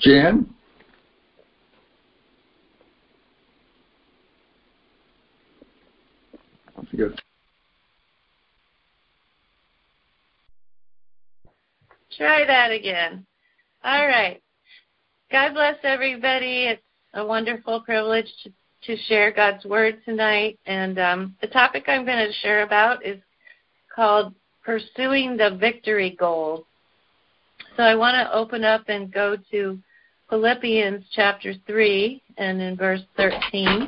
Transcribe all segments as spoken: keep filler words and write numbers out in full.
Jan? Good. Try that again. All right. God bless everybody. It's a wonderful privilege to, to share God's Word tonight. And um, the topic I'm going to share about is called Pursuing the Victory Goal. So I want to open up and go to Philippians chapter three and in verse thirteen.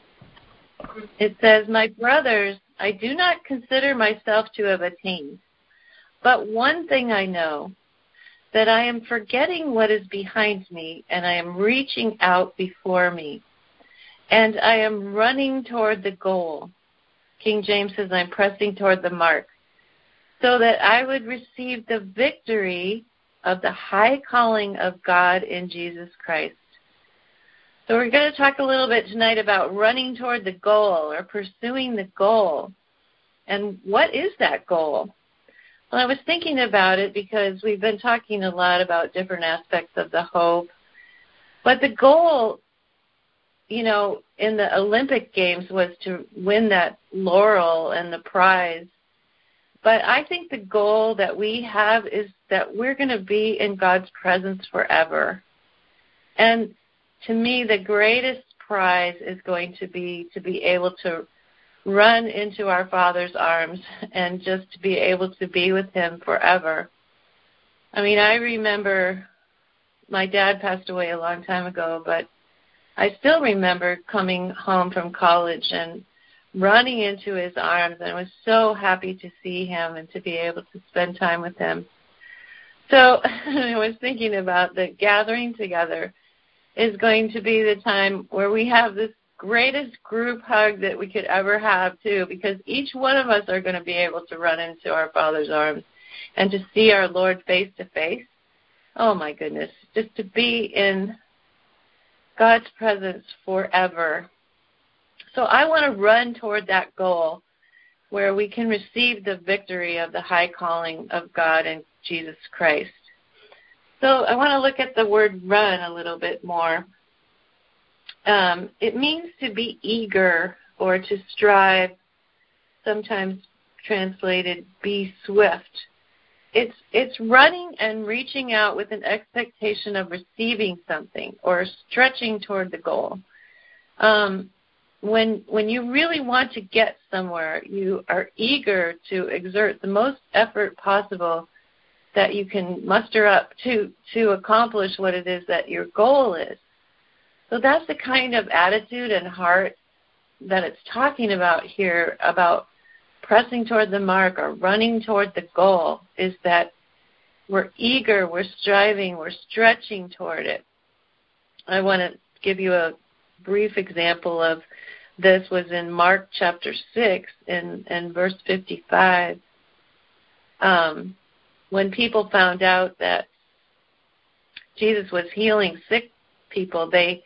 It says, "My brothers, I do not consider myself to have attained, but one thing I know, that I am forgetting what is behind me, and I am reaching out before me, and I am running toward the goal." King James says, "I'm pressing toward the mark, so that I would receive the victory of the high calling of God in Jesus Christ." So we're going to talk a little bit tonight about running toward the goal or pursuing the goal. And what is that goal? Well, I was thinking about it because we've been talking a lot about different aspects of the hope. But the goal, you know, in the Olympic Games was to win that laurel and the prize. But I think the goal that we have is that we're going to be in God's presence forever. And to me, the greatest prize is going to be to be able to run into our Father's arms and just to be able to be with Him forever. I mean, I remember my dad passed away a long time ago, but I still remember coming home from college and running into his arms, and I was so happy to see him and to be able to spend time with him. So I was thinking about the gathering together is going to be the time where we have this greatest group hug that we could ever have, too, because each one of us are going to be able to run into our Father's arms and to see our Lord face to face. Oh, my goodness, just to be in God's presence forever. So I want to run toward that goal where we can receive the victory of the high calling of God in Jesus Christ. So I want to look at the word run a little bit more. Um, it means to be eager or to strive, sometimes translated be swift. It's it's running and reaching out with an expectation of receiving something or stretching toward the goal. Um, when when you really want to get somewhere, you are eager to exert the most effort possible that you can muster up to, to accomplish what it is that your goal is. So that's the kind of attitude and heart that it's talking about here, about pressing toward the mark or running toward the goal, is that we're eager, we're striving, we're stretching toward it. I want to give you a brief example of this. Was in Mark chapter six and, and verse fifty-five. Um, when people found out that Jesus was healing sick people, they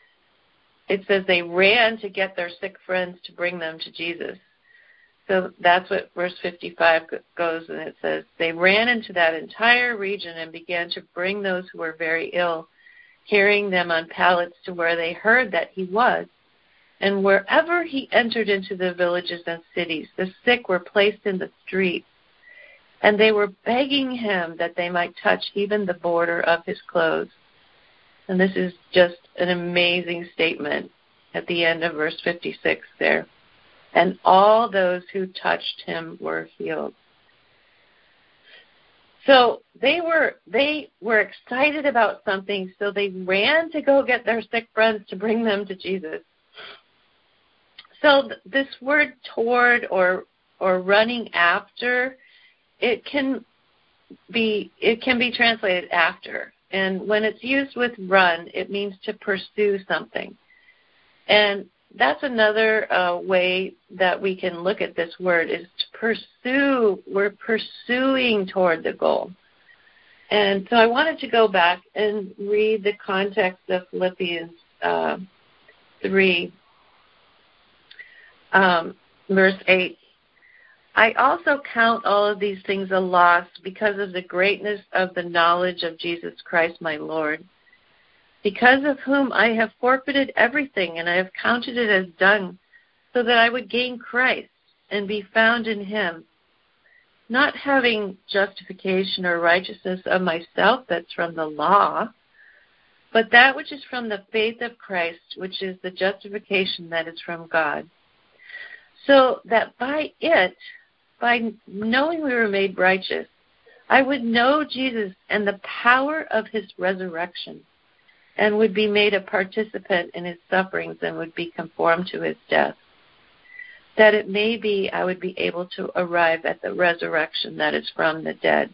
it says they ran to get their sick friends to bring them to Jesus. So that's what verse fifty-five goes, and it says, they ran into that entire region and began to bring those who were very ill, carrying them on pallets to where they heard that he was. And wherever he entered into the villages and cities, the sick were placed in the streets, and they were begging him that they might touch even the border of his clothes. And this is just an amazing statement at the end of verse fifty-six there. And all those who touched him were healed. So they were they were excited about something, so they ran to go get their sick friends to bring them to Jesus. So th- this word toward or or running after, it can be it can be translated after. And when it's used with run, it means to pursue something. And that's another uh, way that we can look at this word, is to pursue. We're pursuing toward the goal. And so I wanted to go back and read the context of Philippians uh, three, um, verse eight. I also count all of these things a loss because of the greatness of the knowledge of Jesus Christ my Lord, because of whom I have forfeited everything, and I have counted it as dung, so that I would gain Christ and be found in him, not having justification or righteousness of myself that's from the law, but that which is from the faith of Christ, which is the justification that is from God. So that by it, by knowing we were made righteous, I would know Jesus and the power of his resurrection, and would be made a participant in his sufferings and would be conformed to his death, that it may be I would be able to arrive at the resurrection that is from the dead.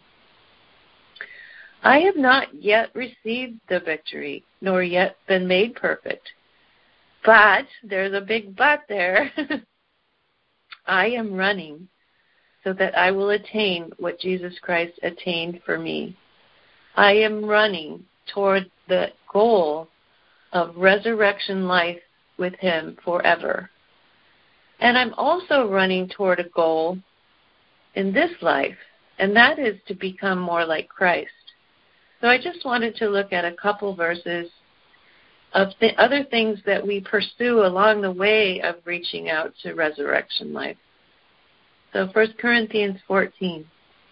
I have not yet received the victory, nor yet been made perfect. But, there's a big but there, I am running so that I will attain what Jesus Christ attained for me. I am running toward the goal of resurrection life with him forever. And I'm also running toward a goal in this life, and that is to become more like Christ. So I just wanted to look at a couple verses of the other things that we pursue along the way of reaching out to resurrection life. So First Corinthians fourteen,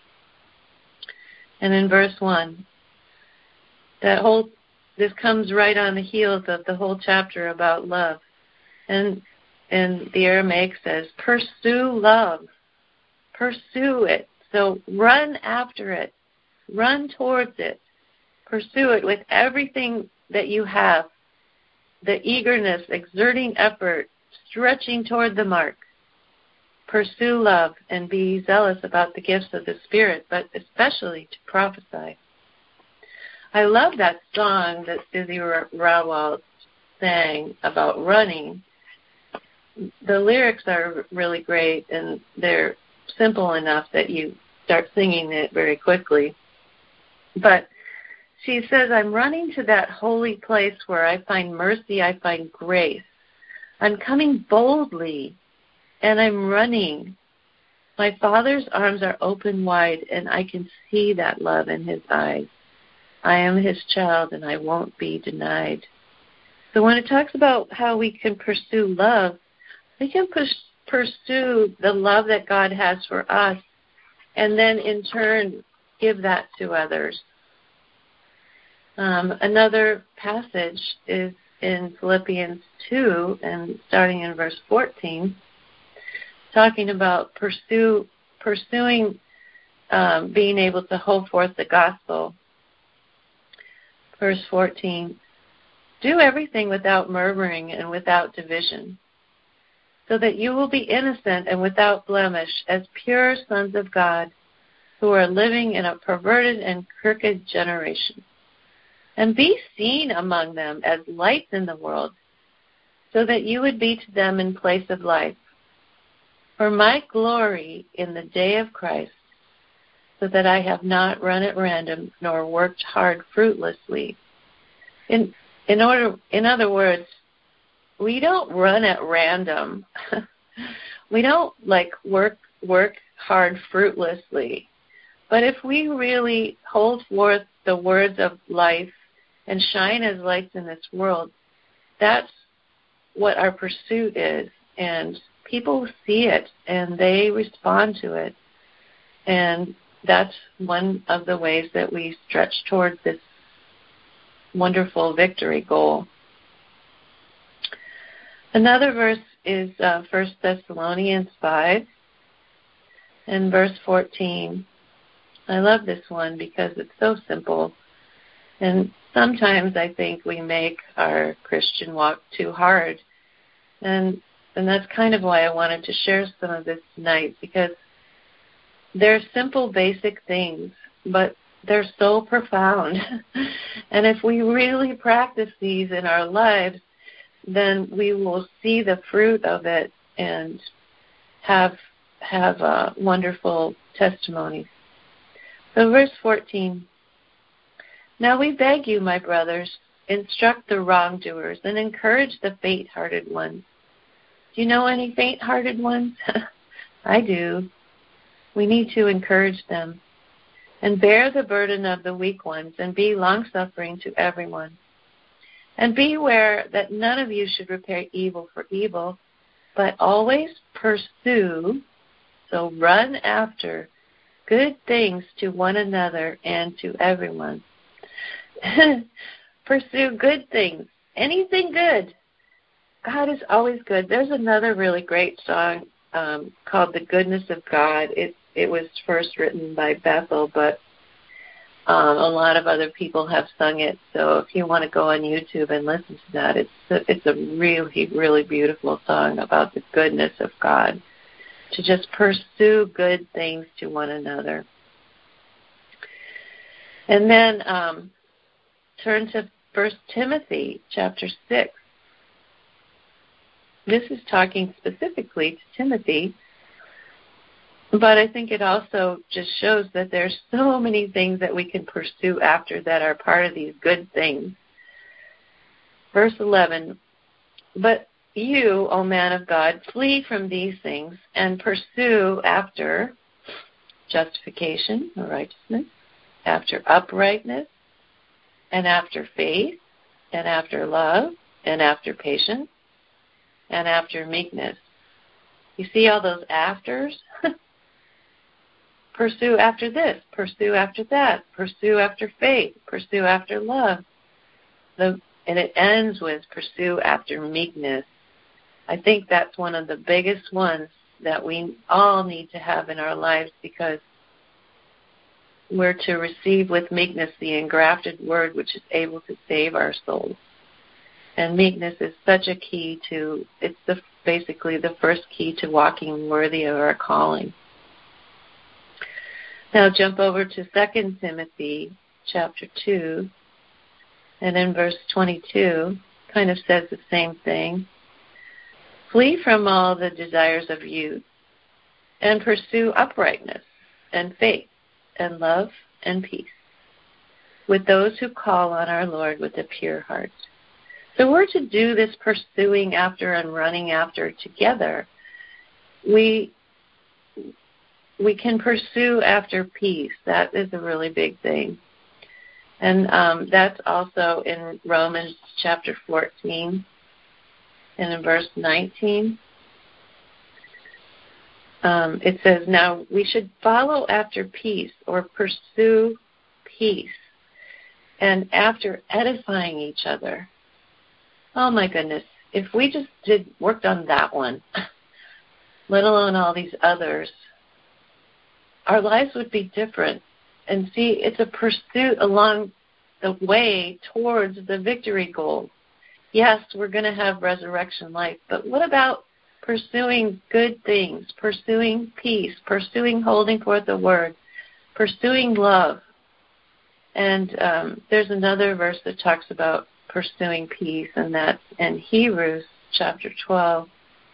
and in verse one, that whole this comes right on the heels of the whole chapter about love. And and the Aramaic says, pursue love. Pursue it. So run after it. Run towards it. Pursue it with everything that you have. The eagerness, exerting effort, stretching toward the mark. Pursue love and be zealous about the gifts of the Spirit, but especially to prophesy. I love that song that Susie Rawalt sang about running. The lyrics are really great, and they're simple enough that you start singing it very quickly. But she says, I'm running to that holy place where I find mercy, I find grace. I'm coming boldly, and I'm running. My Father's arms are open wide, and I can see that love in his eyes. I am his child, and I won't be denied. So when it talks about how we can pursue love, we can push, pursue the love that God has for us, and then in turn give that to others. Um, another passage is in Philippians two, and starting in verse fourteen, talking about pursue, pursuing um, being able to hold forth the gospel. Verse fourteen, do everything without murmuring and without division, so that you will be innocent and without blemish, as pure sons of God, who are living in a perverted and crooked generation. And be seen among them as lights in the world, so that you would be to them in place of life. For my glory in the day of Christ, so that I have not run at random nor worked hard fruitlessly. In in order, in other words, we don't run at random. We don't like work work hard fruitlessly. But if we really hold forth the words of life and shine as lights in this world, that's what our pursuit is. And people see it and they respond to it. And that's one of the ways that we stretch towards this wonderful victory goal. Another verse is uh, First Thessalonians five and verse fourteen. I love this one because it's so simple. And sometimes I think we make our Christian walk too hard. And and that's kind of why I wanted to share some of this tonight, because they're simple, basic things, but they're so profound. And if we really practice these in our lives, then we will see the fruit of it and have have a wonderful testimony. So verse fourteen, now we beg you, my brothers, instruct the wrongdoers and encourage the faint-hearted ones. Do you know any faint-hearted ones? I do. We need to encourage them. And bear the burden of the weak ones and be long-suffering to everyone. And beware that none of you should repay evil for evil, but always pursue, so run after, good things to one another and to everyone. Pursue good things, anything good. God is always good. There's another really great song um, called The Goodness of God. It, it was first written by Bethel, but Um, a lot of other people have sung it, so if you want to go on YouTube and listen to that, it's a, it's a really, really beautiful song about the goodness of God, to just pursue good things to one another. And then um, turn to First Timothy chapter six. This is talking specifically to Timothy, but I think it also just shows that there's so many things that we can pursue after that are part of these good things. Verse eleven, but you, O man of God, flee from these things and pursue after justification or righteousness, after uprightness, and after faith, and after love, and after patience, and after meekness. You see all those afters? Pursue after this, pursue after that, pursue after faith, pursue after love. The, and it ends with pursue after meekness. I think that's one of the biggest ones that we all need to have in our lives, because we're to receive with meekness the engrafted word which is able to save our souls. And meekness is such a key to, it's the, basically the first key to walking worthy of our calling. Now jump over to Second Timothy chapter two, and in verse twenty-two, kind of says the same thing. Flee from all the desires of youth, and pursue uprightness, and faith, and love, and peace, with those who call on our Lord with a pure heart. So we're to do this pursuing after and running after together. We We can pursue after peace. That is a really big thing. And um, that's also in Romans chapter fourteen and in verse nineteen. Um, it says, now we should follow after peace, or pursue peace, and after edifying each other. Oh my goodness, if we just did worked on that one, let alone all these others, our lives would be different. And see, it's a pursuit along the way towards the victory goal. Yes, we're going to have resurrection life, but what about pursuing good things, pursuing peace, pursuing holding forth the word, pursuing love? And um, there's another verse that talks about pursuing peace, and that's in Hebrews chapter twelve.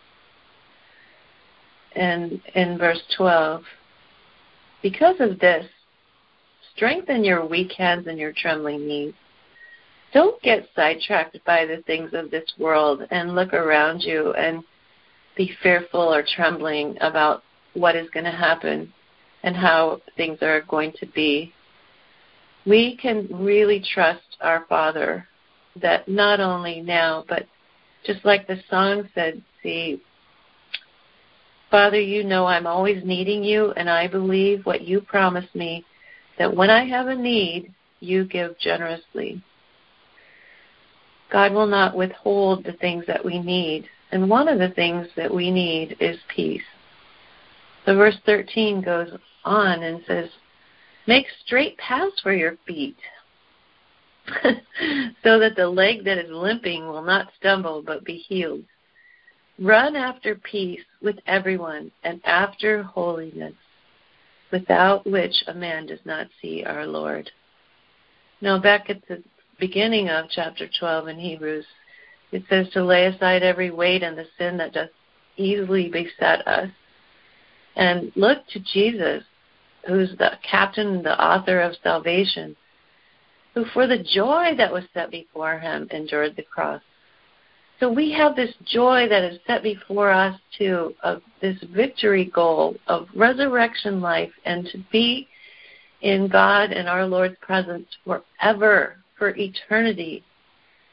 And in verse twelve, because of this, strengthen your weak hands and your trembling knees. Don't get sidetracked by the things of this world and look around you and be fearful or trembling about what is going to happen and how things are going to be. We can really trust our Father that not only now, but just like the song said, see, Father, you know I'm always needing you, and I believe what you promised me, that when I have a need, you give generously. God will not withhold the things that we need, and one of the things that we need is peace. So verse thirteen goes on and says, make straight paths for your feet, so that the leg that is limping will not stumble but be healed. Run after peace with everyone and after holiness, without which a man does not see our Lord. Now back at the beginning of chapter twelve in Hebrews, it says to lay aside every weight and the sin that doth easily beset us, and look to Jesus, who's the captain and the author of salvation, who for the joy that was set before him endured the cross. So we have this joy that is set before us too, of this victory goal of resurrection life, and to be in God and our Lord's presence forever, for eternity.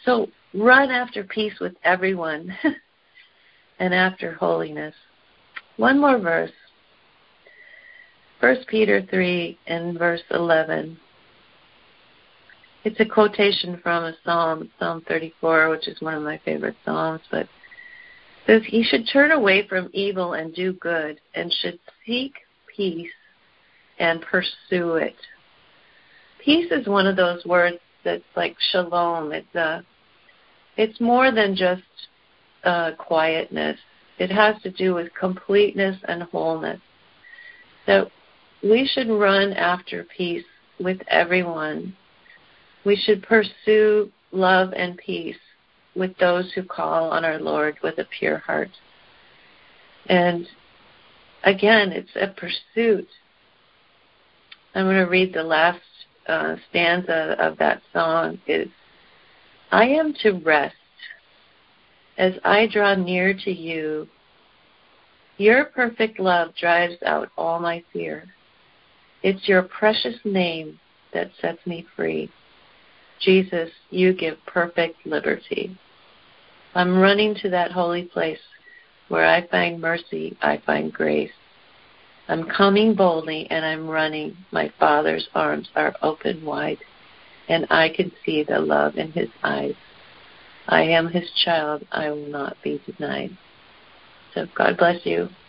So run after peace with everyone and after holiness. One more verse. First Peter three and verse eleven. It's a quotation from a psalm, Psalm thirty-four, which is one of my favorite psalms, but it says, he should turn away from evil and do good, and should seek peace and pursue it. Peace is one of those words that's like shalom. It's a, it's more than just uh, quietness. It has to do with completeness and wholeness. So we should run after peace with everyone. We should pursue love and peace with those who call on our Lord with a pure heart. And again, it's a pursuit. I'm going to read the last uh, stanza of that song. Is, I am to rest as I draw near to you. Your perfect love drives out all my fear. It's your precious name that sets me free. Jesus, you give perfect liberty. I'm running to that holy place where I find mercy, I find grace. I'm coming boldly and I'm running. My Father's arms are open wide, and I can see the love in his eyes. I am his child. I will not be denied. So God bless you.